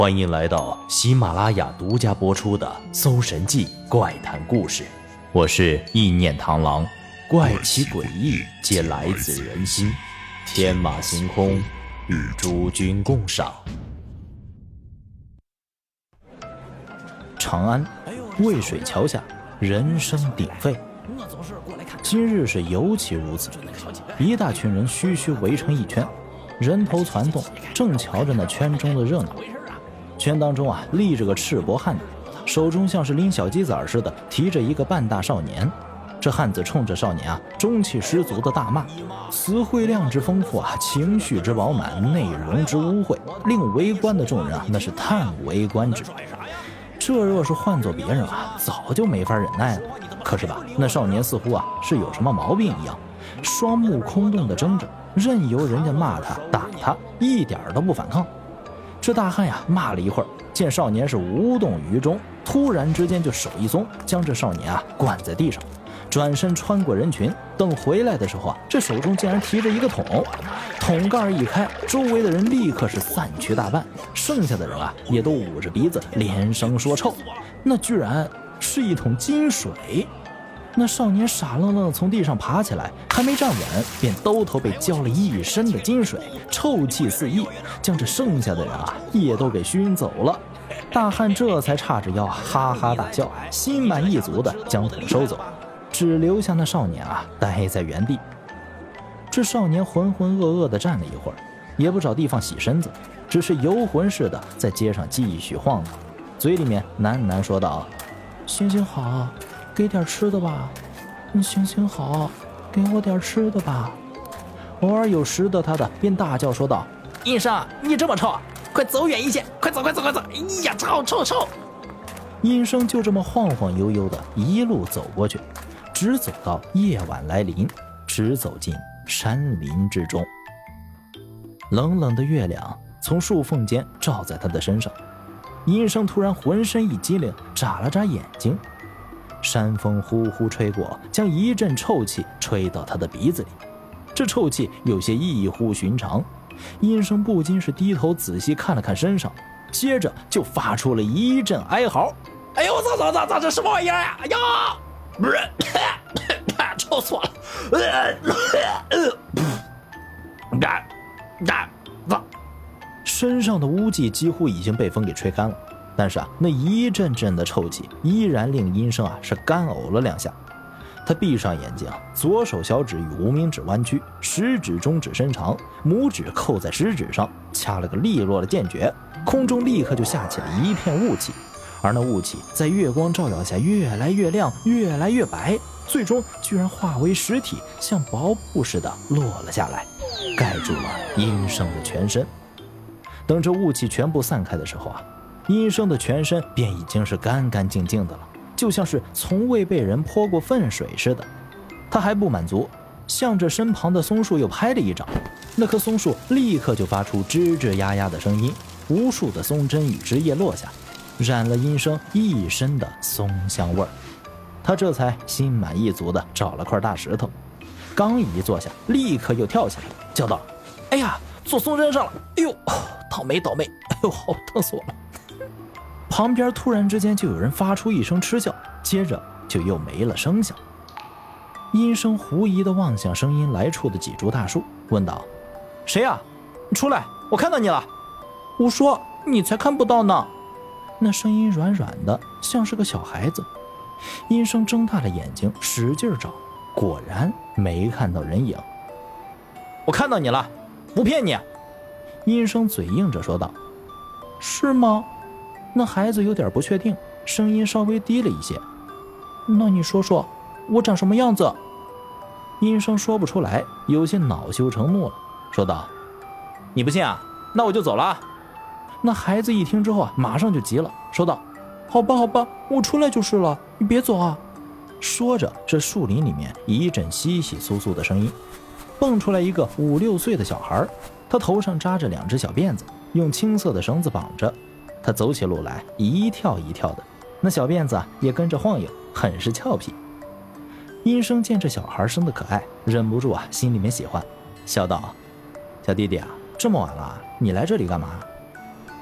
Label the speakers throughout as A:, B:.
A: 欢迎来到喜马拉雅独家播出的《搜神记怪谈故事》，我是意念螳螂，怪奇诡异皆来自人心，天马行空，与诸君共赏。长安渭水桥下，人声鼎沸，今日是尤其如此。一大群人徐徐围成一圈，人头攒动，正瞧着那圈中的热闹。圈当中立着个赤膊汉子，手中像是拎小鸡仔似的提着一个半大少年。这汉子冲着少年中气十足的大骂，词汇量之丰富情绪之饱满，内容之污秽，令围观的众人那是叹为观止。这若是换做别人早就没法忍耐了。可是吧，那少年似乎是有什么毛病一样，双目空洞的睁着，任由人家骂他打他，一点都不反抗。这大汉骂了一会儿，见少年是无动于衷，突然之间就手一松，将这少年灌在地上，转身穿过人群。等回来的时候这手中竟然提着一个桶，桶盖一开，周围的人立刻是散去大半，剩下的人也都捂着鼻子连声说臭。那居然是一桶金水。那少年傻愣愣从地上爬起来，还没站稳，便兜头被浇了一身的金水，臭气四溢，将这剩下的人也都给熏走了。大汉这才叉着腰哈哈大笑，心满意足的将桶收走，只留下那少年待在原地。这少年浑浑噩噩的站了一会儿，也不找地方洗身子，只是游魂似的在街上继续晃荡，嘴里面喃喃说道：行行好，给点吃的吧，行行好，给我点吃的吧。偶尔有识得他的便大叫说道：医生，你这么臭，快走远一些，快走快走快走，哎呀，臭臭臭。医生就这么晃晃悠悠的一路走过去，直走到夜晚来临，直走进山林之中。冷冷的月亮从树缝间照在他的身上，医生突然浑身一激灵，眨了眨眼睛。山风呼呼吹过，将一阵臭气吹到他的鼻子里。这臭气有些异乎寻常，医生不禁是低头仔细看了看身上，接着就发出了一阵哀嚎：哎呦，操，这什么玩意儿呀！哎呀，不是，臭死我了！身上的污迹几乎已经被风给吹干了，但是那一阵阵的臭气依然令医生是干呕了两下。他闭上眼睛，左手小指与无名指弯曲，食指中指伸长，拇指扣在食指上，掐了个利落的剑诀，空中立刻就下起了一片雾气，而那雾气在月光照耀下越来越亮，越来越白，最终居然化为实体，像薄布似的落了下来，盖住了医生的全身。等这雾气全部散开的时候医生的全身便已经是干干净净的了，就像是从未被人泼过粪水似的。他还不满足，向着身旁的松树又拍了一掌，那棵松树立刻就发出吱吱呀呀的声音，无数的松针与枝叶落下，染了医生一身的松香味儿。他这才心满意足地找了块大石头，刚一坐下，立刻又跳起来，叫道：哎呀，坐松针上了，哎呦，倒霉，哎呦，好疼死我了。旁边突然之间就有人发出一声嗤笑，接着就又没了声响。医生狐疑地望向声音来处的几株大树，问道：谁呀？出来，我看到你了。我说你才看不到呢。那声音软软的，像是个小孩子。医生睁大了眼睛使劲找，果然没看到人影。我看到你了，不骗你。医生嘴硬着说道。是吗？那孩子有点不确定，声音稍微低了一些。那你说说我长什么样子？医生说不出来，有些恼羞成怒了，说道：你不信那我就走了。那孩子一听之后马上就急了，说道：好吧，我出来就是了，你别走说着，这树林里面一阵稀稀簌簌的声音，蹦出来一个5、6岁的小孩，他头上扎着2只小辫子，用青色的绳子绑着。他走起路来一跳一跳的，那小辫子也跟着晃悠，很是俏皮。医生见这小孩生得可爱，忍不住心里面喜欢，笑道：小弟弟这么晚了，你来这里干嘛？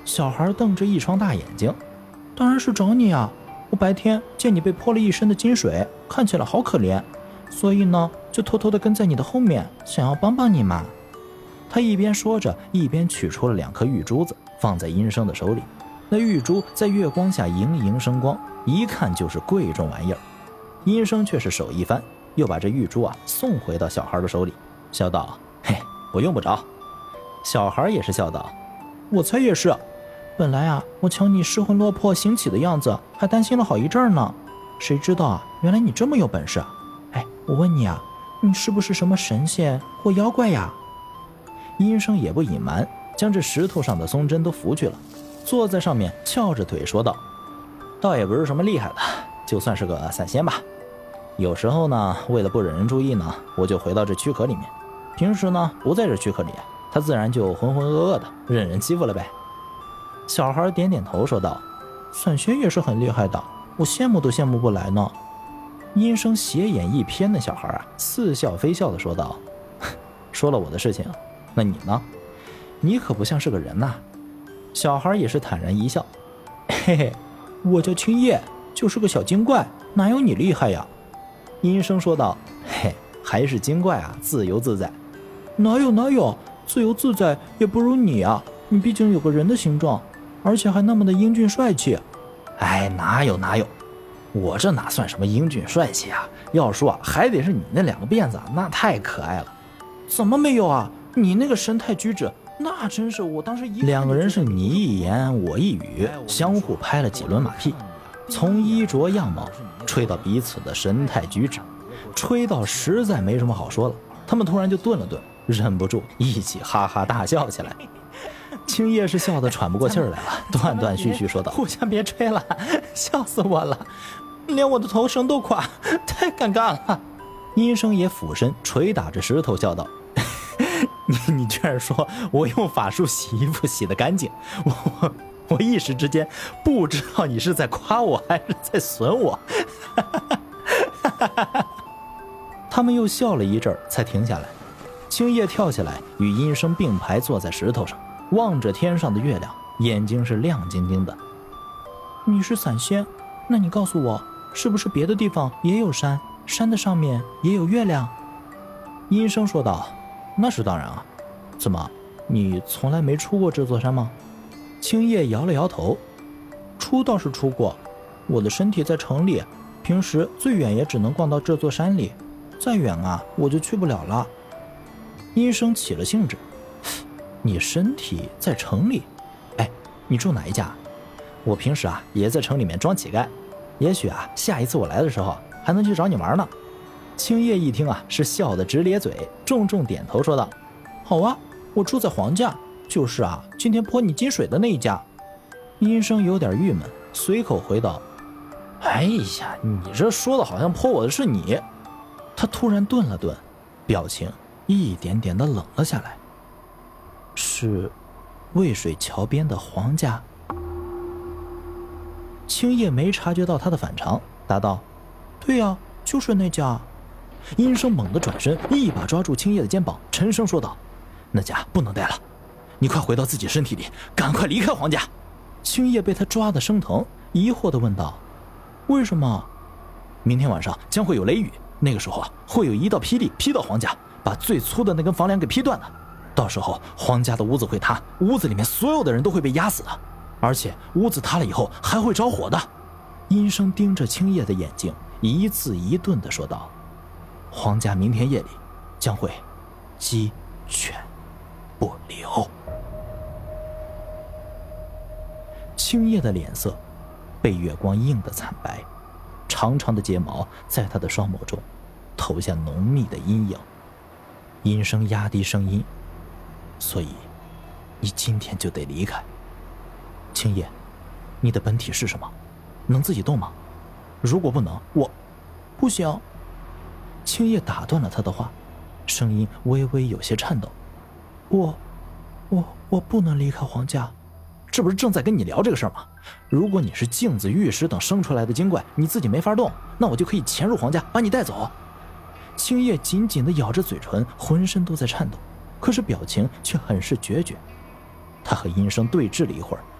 A: 小孩瞪着一双大眼睛：“当然是找你啊！我白天见你被泼了一身的金水，看起来好可怜，所以呢，就偷偷地跟在你的后面，想要帮帮你嘛。”他一边说着，一边取出了2颗玉珠子，放在阴生的手里。那玉珠在月光下莹莹生光，一看就是贵重玩意儿。阴生却是手一翻，又把这玉珠送回到小孩的手里，笑道：“嘿，我用不着。”小孩也是笑道：“我猜也是。本来我瞧你失魂落魄行乞的样子，还担心了好一阵呢。谁知道原来你这么有本事。哎，我问你你是不是什么神仙或妖怪呀？”阴生也不隐瞒，将这石头上的松针都拂去了，坐在上面翘着腿说道：“倒也不是什么厉害的，就算是个散仙吧。有时候呢，为了不惹人注意呢，我就回到这躯壳里面。平时呢，不在这躯壳里，他自然就浑浑噩噩的，任人欺负了呗。”小孩点点头说道：“散仙也是很厉害的，我羡慕都羡慕不来呢。”阴生斜眼一瞥那小孩似笑非笑的说道：“说了我的事情，那你呢？你可不像是个人呐。”小孩也是坦然一笑：“嘿嘿，我叫青叶，就是个小精怪，哪有你厉害呀？”阴生说道：“嘿，还是精怪自由自在。”“哪有，自由自在也不如你你毕竟有个人的形状，而且还那么的英俊帅气。”“哎，哪有，我这哪算什么英俊帅气要说还得是你那2个辫子，那太可爱了。”“怎么没有你那个神态举止，那真是我当时2个人是你一言我一语，相互拍了几轮马屁，从衣着样貌吹到彼此的神态举止，吹到实在没什么好说了。他们突然就顿了顿，忍不住一起哈哈大笑起来。青叶是笑得喘不过气儿来了，断断续续说道：“互相别吹了，笑死我了，连我的头绳都垮，太尴尬了。”阴生也俯身捶打着石头笑道：“你居然说我用法术洗衣服洗得干净，我一时之间不知道你是在夸我还是在损我。”他们又笑了一阵才停下来。青叶跳起来与阴生并排坐在石头上，望着天上的月亮，眼睛是亮晶晶的。“你是散仙，那你告诉我，是不是别的地方也有山，山的上面也有月亮？”阴生说道：“那是当然怎么，你从来没出过这座山吗？”青叶摇了摇头：“出倒是出过，我的身体在城里，平时最远也只能逛到这座山里，再远我就去不了了。”阴生起了兴致：“你身体在城里？哎，你住哪一家？我平时也在城里面装乞丐，也许下一次我来的时候还能去找你玩呢。”青叶一听是笑得直咧嘴，重重点头说道：“好我住在黄家，就是今天泼你金水的那一家。”阴生有点郁闷，随口回道：“哎呀，你这说的好像泼我的是你。”他突然顿了顿，表情一点点的冷了下来。“是渭水桥边的黄家？”青叶没察觉到他的反常，答道：“对呀，就是那家。”阴生猛地转身，一把抓住青叶的肩膀，沉声说道：“那家不能待了，你快回到自己身体里，赶快离开黄家。”青叶被他抓得生疼，疑惑地问道：“为什么？”“明天晚上将会有雷雨，那个时候会有一道霹雳劈到黄家，把最粗的那根房梁给劈断了。到时候黄家的屋子会塌，屋子里面所有的人都会被压死的，而且屋子塌了以后还会着火的。”阴生盯着青叶的眼睛，一字一顿地说道：“黄家明天夜里将会鸡犬不留。”青叶的脸色被月光映得惨白，长长的睫毛在他的双眸中投下浓密的阴影。阴生压低声音：“所以你今天就得离开。青叶，你的本体是什么？能自己动吗？如果不能，我……”“不行。”青叶打断了他的话，声音微微有些颤抖：“我不能离开黄家。”“这不是正在跟你聊这个事儿吗？如果你是镜子、玉石等生出来的精怪，你自己没法动，那我就可以潜入黄家把你带走。”青叶紧紧地咬着嘴唇，浑身都在颤抖，可是表情却很是决绝。他和阴生对峙了一会儿，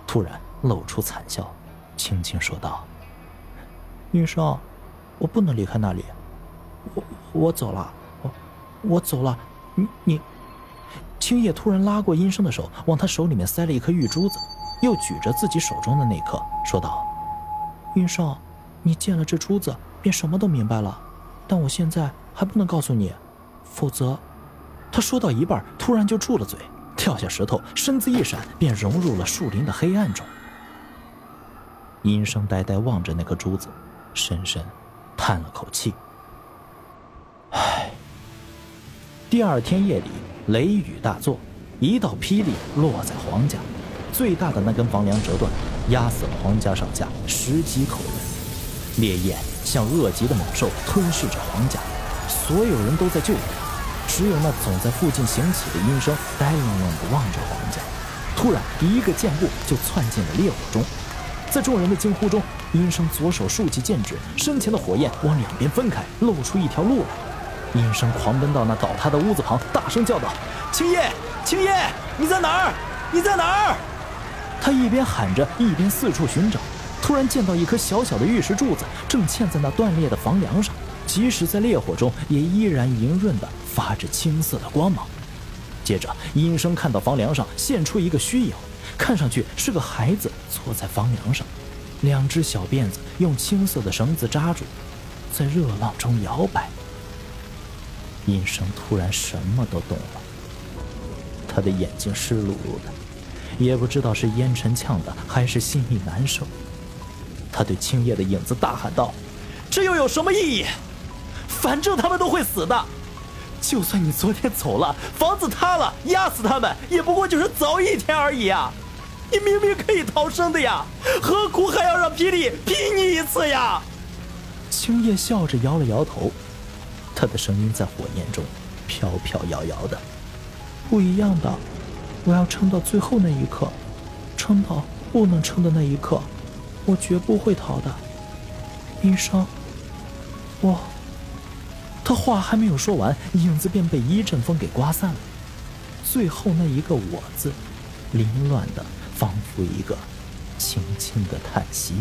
A: 突然露出惨笑，轻轻说道：“医生，我不能离开那里，我走了，我走了。你。”青叶突然拉过殷生的手，往他手里面塞了一颗玉珠子，又举着自己手中的那颗，说道：“殷生，你见了这珠子，便什么都明白了。但我现在还不能告诉你，否则……”他说到一半，突然就住了嘴，跳下石头，身子一闪，便融入了树林的黑暗中。殷生呆呆望着那颗珠子，深深叹了口气。唉。第二天夜里，雷雨大作，一道霹雳落在黄家，最大的那根房梁折断，压死了黄家上下10几口人。烈焰像恶极的猛兽吞噬着黄家，所有人都在救援，只有那总在附近行乞的殷生呆愣愣地望着黄家。突然一个箭步就窜进了烈火中，在众人的惊呼中，殷生左手竖起剑指，身前的火焰往两边分开，露出一条路来。殷生狂奔到那倒塌的屋子旁，大声叫道：“青叶，青叶，你在哪儿？你在哪儿？”他一边喊着，一边四处寻找，突然见到一颗小小的玉石柱子正嵌在那断裂的房梁上，即使在烈火中也依然莹润地发着青色的光芒。接着殷生看到房梁上现出一个虚影，看上去是个孩子坐在房梁上，两只小辫子用青色的绳子扎住，在热浪中摇摆。殷生突然什么都懂了，他的眼睛湿漉漉的，也不知道是烟尘呛的还是心里难受。他对青叶的影子大喊道：“这又有什么意义？反正他们都会死的。就算你昨天走了，房子塌了，压死他们，也不过就是早一天而已啊！你明明可以逃生的呀，何苦还要让霹雳劈你一次呀？”青叶笑着摇了摇头，他的声音在火焰中飘飘摇摇的：“不一样的，我要撑到最后那一刻，撑到不能撑的那一刻，我绝不会逃的。医生，我……”他话还没有说完，影子便被一阵风给刮散了，最后那一个我字，凌乱的仿佛一个轻轻的叹息。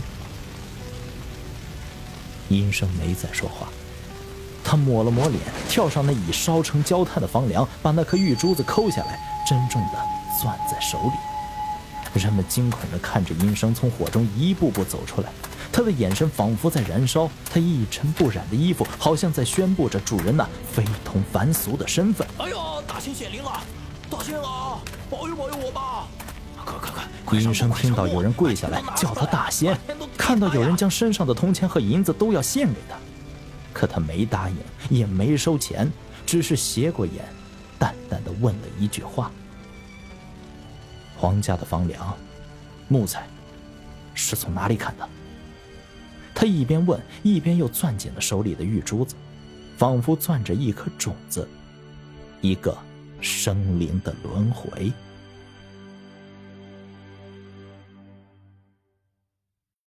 A: 殷生没再说话，他抹了抹脸，跳上那已烧成焦炭的房梁，把那颗玉珠子抠下来，珍重地攥在手里。人们惊恐地看着殷生从火中一步步走出来，他的眼神仿佛在燃烧，他一尘不染的衣服好像在宣布着主人那非同凡俗的身份。哎呦，大仙显灵了，大仙啊，保佑保佑我吧！快！殷生听到有人跪下来叫他大仙，看到有人将身上的铜钱和银子都要献给他，可他没答应，也没收钱，只是斜过眼，淡淡地问了一句话：“黄家的房梁，木材是从哪里砍的？”他一边问，一边又攥紧了手里的玉珠子，仿佛攥着一颗种子，一个生灵的轮回。